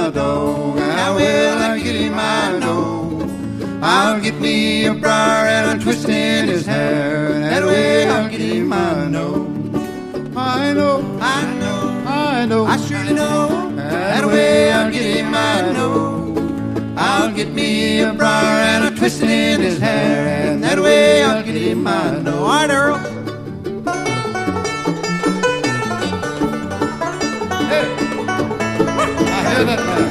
my dog. How will I get him? I know. I'll get me a briar and a twist in his hair. That way I'll get him. I know. I know. I know. I know. I surely know. That way I'll get him. I know. I'll get me a briar and a twist in his hair, and that way I'll get him. I know. All right, Earl. That man.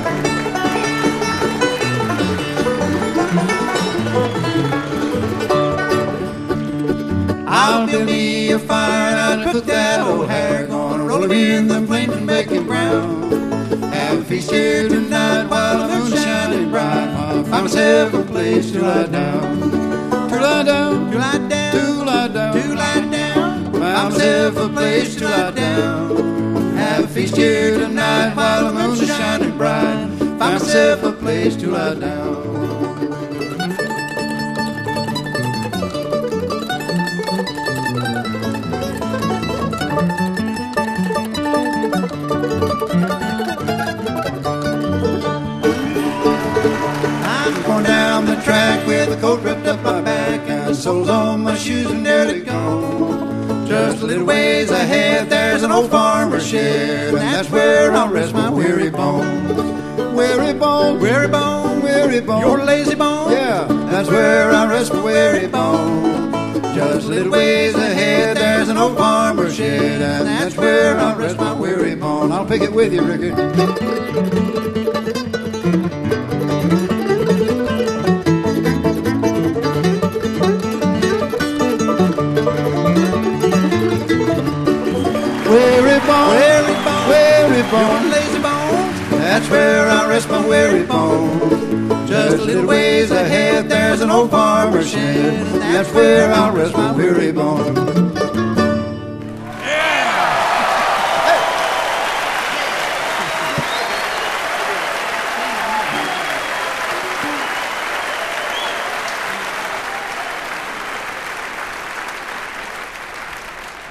I'll build me a fire and I'll cook that old hare. Gonna roll him in the flames and make him brown. Have a feast here tonight while the moon's shining bright. I'll find myself a place to lie down. To lie down, to lie down, to lie down, to lie down. Find myself a place to lie down. Have a feast here tonight while the moon's shining bright. Find myself a place to lie down. I'm going down the track with a coat wrapped up my back and soles on my shoes and nearly gone. Just a little ways ahead, there's an old farmer's shed, and that's where I'll rest my weary bones. Weary bone, weary bone, weary bone. Your lazy bone? Yeah, that's where I'll rest my weary bone. Just a little ways ahead, there's an old farmer's shed, and that's where I'll rest my weary bone. I'll pick it with you, Ricky. Weary bone, weary bone, weary bone, lazy bone. That's where I rest my weary bone. Just a little ways ahead, there's an old farmer's shed, and that's where I'll rest my weary bone.